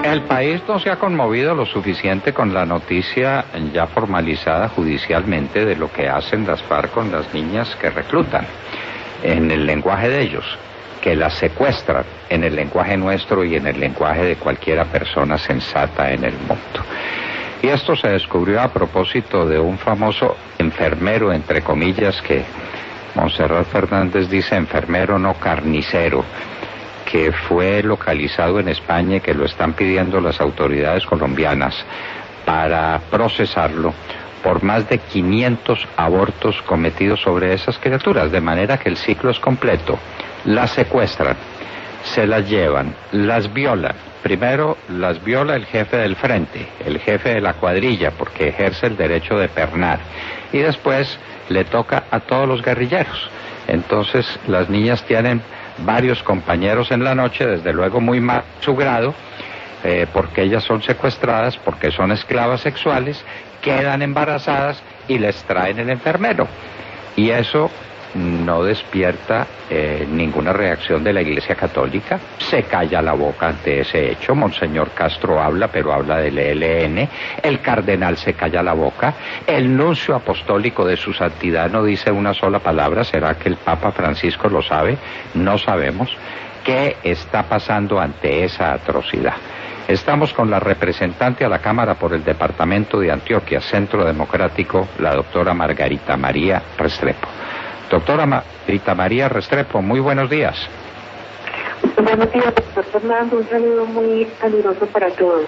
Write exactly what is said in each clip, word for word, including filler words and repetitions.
El país no se ha conmovido lo suficiente con la noticia ya formalizada judicialmente de lo que hacen las FARC con las niñas que reclutan, en el lenguaje de ellos, que las secuestran, en el lenguaje nuestro y en el lenguaje de cualquiera persona sensata en el mundo. Y esto se descubrió a propósito de un famoso enfermero, entre comillas, que Montserrat Fernández dice enfermero, no carnicero, que fue localizado en España y que lo están pidiendo las autoridades colombianas para procesarlo por más de quinientos abortos cometidos sobre esas criaturas, de manera que el ciclo es completo. Las secuestran, se las llevan, las violan. Primero las viola el jefe del frente, el jefe de la cuadrilla, porque ejerce el derecho de pernar, y después le toca a todos los guerrilleros. Entonces las niñas tienen varios compañeros en la noche, desde luego muy mal su grado, eh, porque ellas son secuestradas, porque son esclavas sexuales, quedan embarazadas y les traen el enfermero. Y eso no despierta eh, ninguna reacción de la Iglesia Católica. Se calla la boca ante ese hecho. Monseñor Castro habla, pero habla del E L N. El cardenal se calla la boca. El nuncio apostólico de su santidad no dice una sola palabra. ¿Será que el Papa Francisco lo sabe? No sabemos. ¿Qué está pasando ante esa atrocidad? Estamos con la representante a la Cámara por el Departamento de Antioquia, Centro Democrático, la doctora Margarita María Restrepo. Doctora Margarita María Restrepo, muy buenos días. Buenos días, doctor Fernando. Un saludo muy caluroso para todos.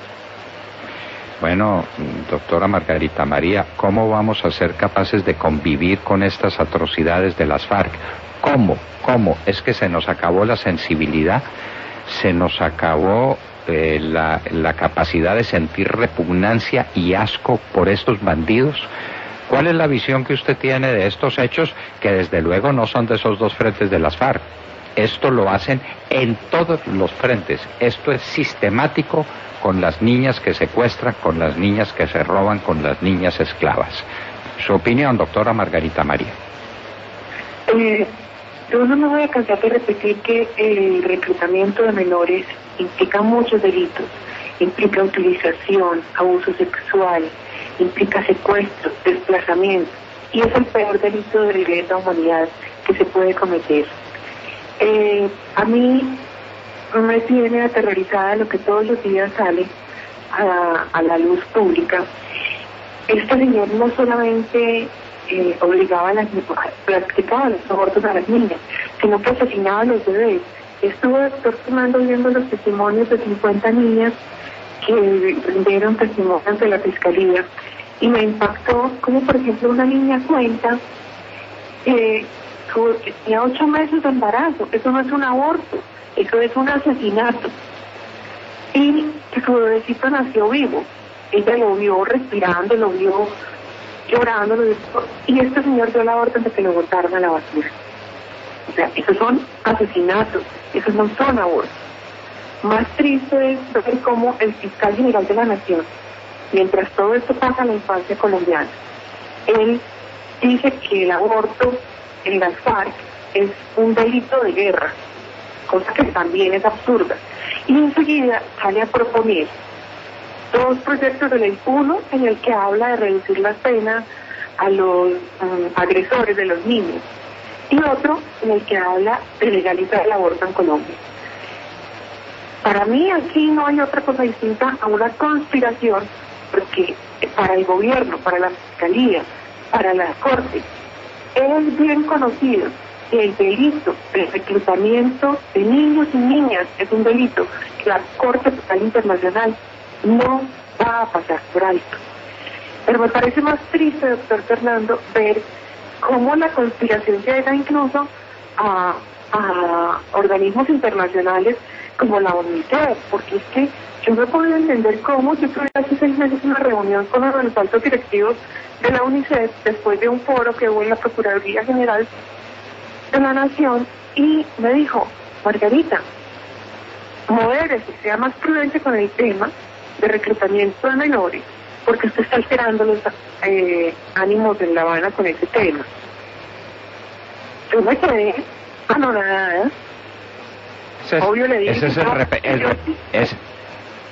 Bueno, doctora Margarita María, ¿cómo vamos a ser capaces de convivir con estas atrocidades de las FARC? ¿Cómo? ¿Cómo? ¿Es que se nos acabó la sensibilidad? ¿Se nos acabó eh, la, la capacidad de sentir repugnancia y asco por estos bandidos? ¿Cuál es la visión que usted tiene de estos hechos que desde luego no son de esos dos frentes de las FARC? Esto lo hacen en todos los frentes. Esto es sistemático con las niñas que secuestran, con las niñas que se roban, con las niñas esclavas. Su opinión, doctora Margarita María. Eh, yo no me voy a cansar de repetir que el reclutamiento de menores implica muchos delitos. Implica utilización, abuso sexual, implica secuestro, desplazamiento, y es el peor delito de la lesa humanidad que se puede cometer. Eh, a mí me tiene aterrorizada lo que todos los días sale a, a la luz pública. Este señor no solamente eh, obligaba a las practicaba los abortos a las niñas, sino que asesinaba a los bebés. Estuvo doctor Fernando viendo los testimonios de cincuenta niñas que rindieron testimonio ante la fiscalía, y me impactó como, por ejemplo, una niña cuenta que tenía ocho meses de embarazo. Eso no es un aborto, eso es un asesinato, y que su bebecito nació vivo. Ella lo vio respirando, lo vio llorando, lo vio, y este señor dio el aborto antes de que lo botaran a la basura. O sea, esos son asesinatos, esos no son abortos. Más triste es ver cómo el fiscal general de la Nación, mientras todo esto pasa en la infancia colombiana, él dice que el aborto en las FARC es un delito de guerra, cosa que también es absurda. Y enseguida sale a proponer dos proyectos de ley. Uno en el que habla de reducir las penas a los um, agresores de los niños, y otro en el que habla de legalizar el aborto en Colombia. Para mí aquí no hay otra cosa distinta a una conspiración, porque para el gobierno, para la fiscalía, para la corte, es bien conocido que el delito de reclutamiento de niños y niñas es un delito que la Corte Penal Internacional no va a pasar por alto. Pero me parece más triste, doctor Fernando, ver cómo la conspiración llega incluso a, a organismos internacionales como la UNICEF, porque es que yo no puedo entender cómo yo tuve hace seis meses una reunión con uno de los altos directivos de la UNICEF después de un foro que hubo en la Procuraduría General de la Nación, y me dijo: Margarita, modérese, sea más prudente con el tema de reclutamiento de menores, porque usted está alterando los eh, ánimos en La Habana con ese tema. Yo me quedé anonadada. Ese es, Obvio le dije, ese es el, no, repe, el, yo, es,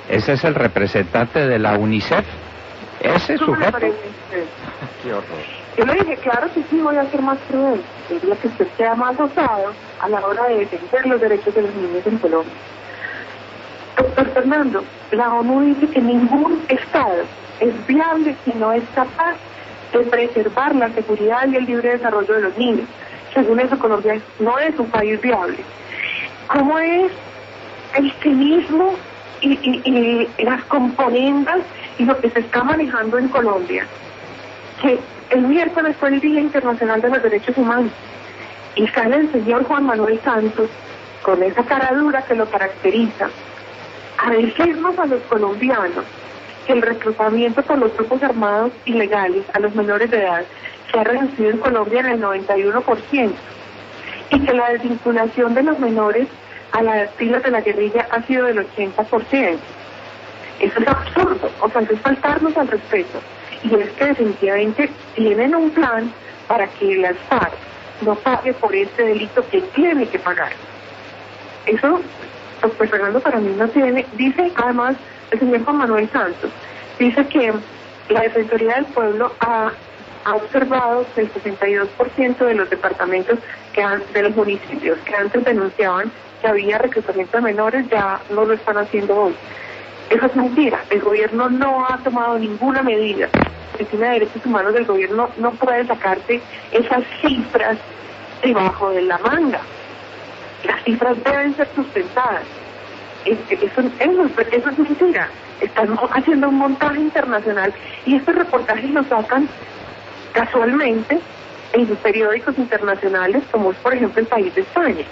Ese es el representante de la UNICEF. Ese sujeto. Qué horror. Yo le dije, claro que sí, voy a ser más prudente. Quería que usted sea más osado a la hora de defender los derechos de los niños en Colombia. Doctor Fernando, la ONU dice que ningún Estado es viable si no es capaz de preservar la seguridad y el libre desarrollo de los niños. Según eso, Colombia no es un país viable. ¿Cómo es el cinismo y, y, y las componendas y lo que se está manejando en Colombia? Que el miércoles fue el Día Internacional de los Derechos Humanos y sale el señor Juan Manuel Santos con esa cara dura que lo caracteriza a decirnos a los colombianos que el reclutamiento por los grupos armados ilegales a los menores de edad se ha reducido en Colombia en el noventa y uno por ciento y que la desvinculación de los menores a las filas de la guerrilla ha sido del ochenta por ciento. Eso es absurdo, o sea, es faltarnos al respeto. Y es que definitivamente tienen un plan para que las FARC no pague por este delito que tiene que pagar. Eso, pues Fernando, para mí no tiene. Dice además el señor Juan Manuel Santos, dice que la Defensoría del Pueblo ha, ha observado que el sesenta y dos por ciento de los departamentos, que han, de los municipios que antes denunciaban que había reclutamiento de menores, ya no lo están haciendo hoy. Eso es mentira. El gobierno no ha tomado ninguna medida. La Oficina de Derechos Humanos del gobierno no puede sacarte esas cifras debajo de la manga. Las cifras deben ser sustentadas. Eso, eso, eso es mentira. Están haciendo un montaje internacional y estos reportajes los sacan casualmente en periódicos internacionales como es, por ejemplo, el País de España.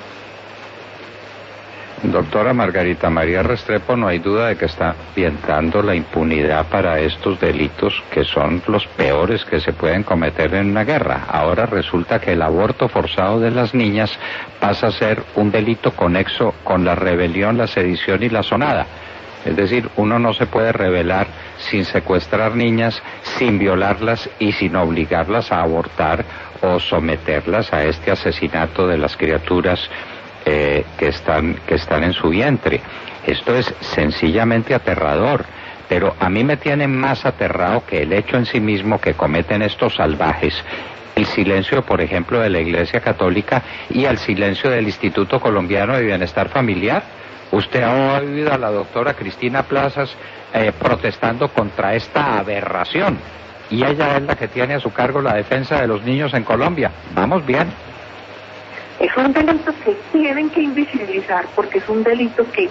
Doctora Margarita María Restrepo, no hay duda de que está ambientando la impunidad para estos delitos que son los peores que se pueden cometer en una guerra. Ahora resulta que el aborto forzado de las niñas pasa a ser un delito conexo con la rebelión, la sedición y la sonada. Es decir, uno no se puede rebelar sin secuestrar niñas, sin violarlas y sin obligarlas a abortar o someterlas a este asesinato de las criaturas Eh, que están que están en su vientre. Esto es sencillamente aterrador, pero a mí me tiene más aterrado que el hecho en sí mismo que cometen estos salvajes, el silencio, por ejemplo, de la Iglesia Católica y el silencio del Instituto Colombiano de Bienestar Familiar. Usted ha oído a la doctora Cristina Plazas eh, protestando contra esta aberración, y ella es la que tiene a su cargo la defensa de los niños en Colombia. Vamos bien. Es un delito que tienen que invisibilizar porque es un delito que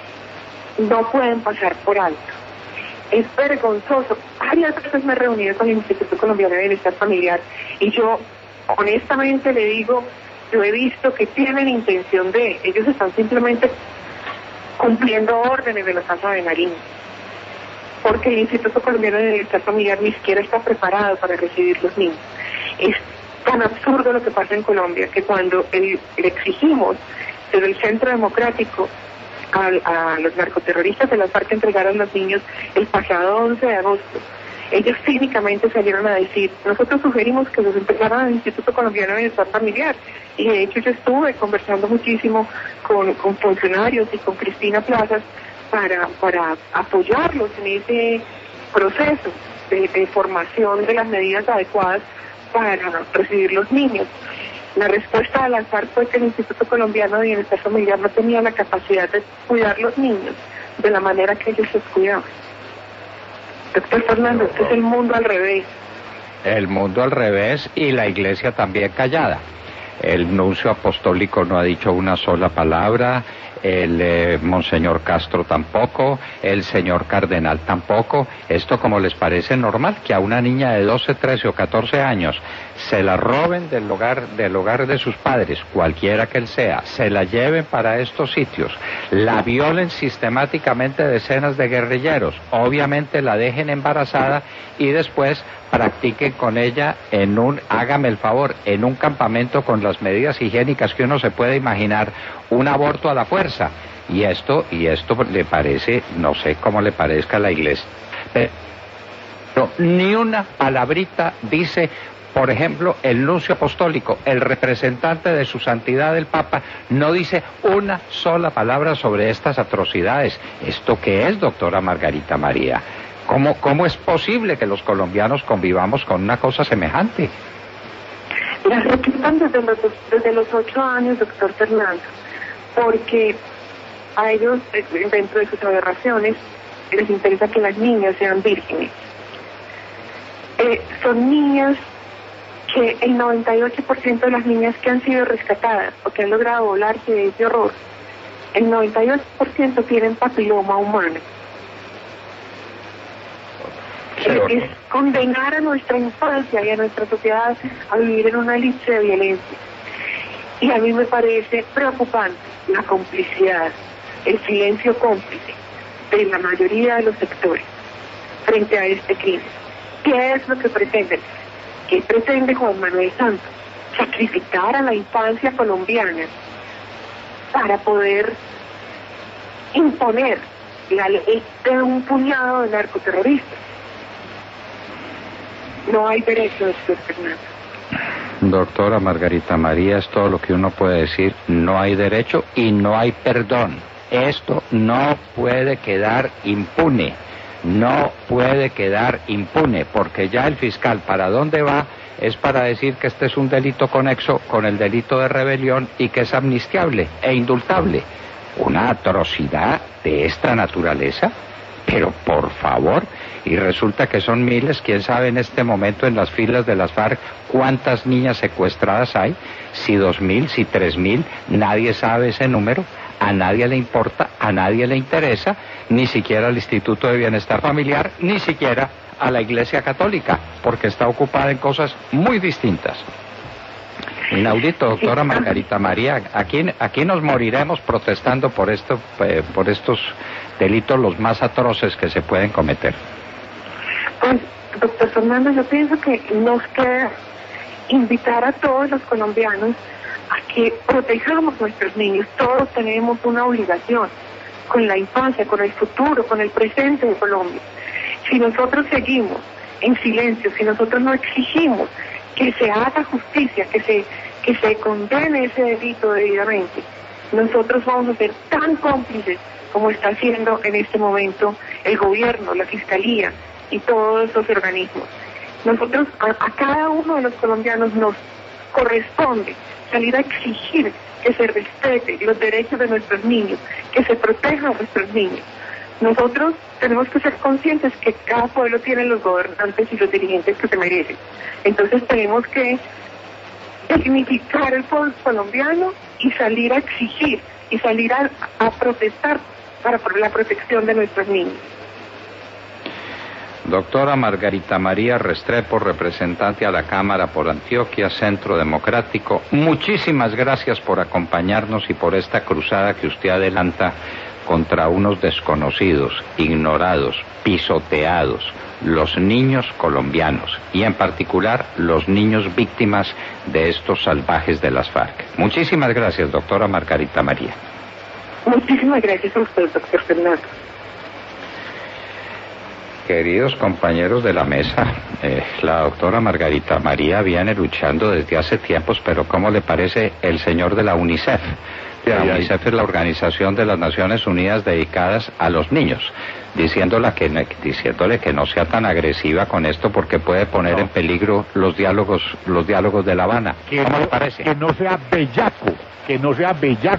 no pueden pasar por alto. Es vergonzoso. Varias veces me he reunido con el Instituto Colombiano de Bienestar Familiar y yo honestamente le digo, yo he visto que tienen intención de, ellos están simplemente cumpliendo órdenes de la Casa de Nariño, porque el Instituto Colombiano de Bienestar Familiar ni siquiera está preparado para recibir los niños. Es tan absurdo lo que pasa en Colombia que cuando el, le exigimos desde el Centro Democrático a, a los narcoterroristas de las FARC que entregaron los niños el pasado once de agosto, ellos cínicamente salieron a decir, nosotros sugerimos que los entregaran al Instituto Colombiano de Bienestar Familiar, y de hecho yo estuve conversando muchísimo con, con funcionarios y con Cristina Plazas para, para apoyarlos en ese proceso de, de formación de las medidas adecuadas para recibir los niños. La respuesta de las FARC fue que el Instituto Colombiano de Bienestar Familiar no tenía la capacidad de cuidar los niños de la manera que ellos los cuidaban. Doctor Fernando, este es el mundo al revés. El mundo al revés y la Iglesia también callada. El nuncio apostólico no ha dicho una sola palabra, el eh, Monseñor Castro tampoco, el señor Cardenal tampoco. Esto, como les parece normal, que a una niña de doce, trece o catorce años se la roben del hogar, del hogar de sus padres, cualquiera que él sea, se la lleven para estos sitios, la violen sistemáticamente decenas de guerrilleros, obviamente la dejen embarazada y después practiquen con ella en un, hágame el favor, en un campamento con las medidas higiénicas que uno se puede imaginar, un aborto a la fuerza. Y esto, y esto le parece, no sé cómo le parezca a la Iglesia, pero ni una palabrita dice Por ejemplo, el nuncio apostólico, el representante de su santidad el Papa, no dice una sola palabra sobre estas atrocidades. ¿Esto qué es, doctora Margarita María? ¿Cómo, cómo es posible que los colombianos convivamos con una cosa semejante? Las reclutan desde los, desde los ocho años, doctor Fernando, porque a ellos, dentro de sus aberraciones, les interesa que las niñas sean vírgenes. Eh, son niñas que el noventa y ocho por ciento de las niñas que han sido rescatadas o que han logrado volarse de ese horror, el noventa y ocho por ciento tienen papiloma humano. Eh, es condenar a nuestra infancia y a nuestra sociedad a vivir en una elipse de violencia. Y a mí me parece preocupante la complicidad, el silencio cómplice de la mayoría de los sectores frente a este crimen. ¿Qué es lo que pretenden? ¿Qué pretende Juan Manuel Santos? Sacrificar a la infancia colombiana para poder imponer la ley de un puñado de narcoterroristas. No hay derecho, doctor Fernando. Doctora Margarita María, es todo lo que uno puede decir. No hay derecho y no hay perdón. Esto no puede quedar impune. No puede quedar impune, porque ya el fiscal, ¿para dónde va? Es para decir que este es un delito conexo con el delito de rebelión y que es amnistiable e indultable. ¿Una atrocidad de esta naturaleza? Pero por favor, y resulta que son miles, quién sabe en este momento en las filas de las FARC cuántas niñas secuestradas hay, si dos mil, si tres mil, nadie sabe ese número, a nadie le importa, a nadie le interesa, ni siquiera al Instituto de Bienestar Familiar, ni siquiera a la Iglesia Católica, porque está ocupada en cosas muy distintas. Inaudito, doctora Margarita María, aquí, aquí nos moriremos protestando por esto, eh, por estos delitos los más atroces que se pueden cometer. Pues, doctor Fernando, yo pienso que nos queda invitar a todos los colombianos a que protejamos nuestros niños. Todos tenemos una obligación con la infancia, con el futuro, con el presente de Colombia. Si nosotros seguimos en silencio, si nosotros no exigimos que se haga justicia, que se, que se condene ese delito debidamente, nosotros vamos a ser tan cómplices como está haciendo en este momento el gobierno, la fiscalía y todos los organismos. Nosotros, a, a cada uno de los colombianos nos corresponde salir a exigir que se respete los derechos de nuestros niños, que se protejan a nuestros niños. Nosotros tenemos que ser conscientes que cada pueblo tiene los gobernantes y los dirigentes que se merecen. Entonces tenemos que dignificar el pueblo colombiano y salir a exigir y salir a, a protestar para por la protección de nuestros niños. Doctora Margarita María Restrepo, representante a la Cámara por Antioquia, Centro Democrático, muchísimas gracias por acompañarnos y por esta cruzada que usted adelanta contra unos desconocidos, ignorados, pisoteados, los niños colombianos y en particular los niños víctimas de estos salvajes de las FARC. Muchísimas gracias, doctora Margarita María. Muchísimas gracias a usted, doctor Fernando. Queridos compañeros de la mesa, eh, la doctora Margarita María viene luchando desde hace tiempos, pero ¿cómo le parece el señor de la UNICEF? La UNICEF es la Organización de las Naciones Unidas dedicadas a los niños, diciéndole que, diciéndole que no sea tan agresiva con esto porque puede poner no. en peligro los diálogos, los diálogos de La Habana. ¿Cómo no, le parece? Que no sea bellaco, que no sea bellaco.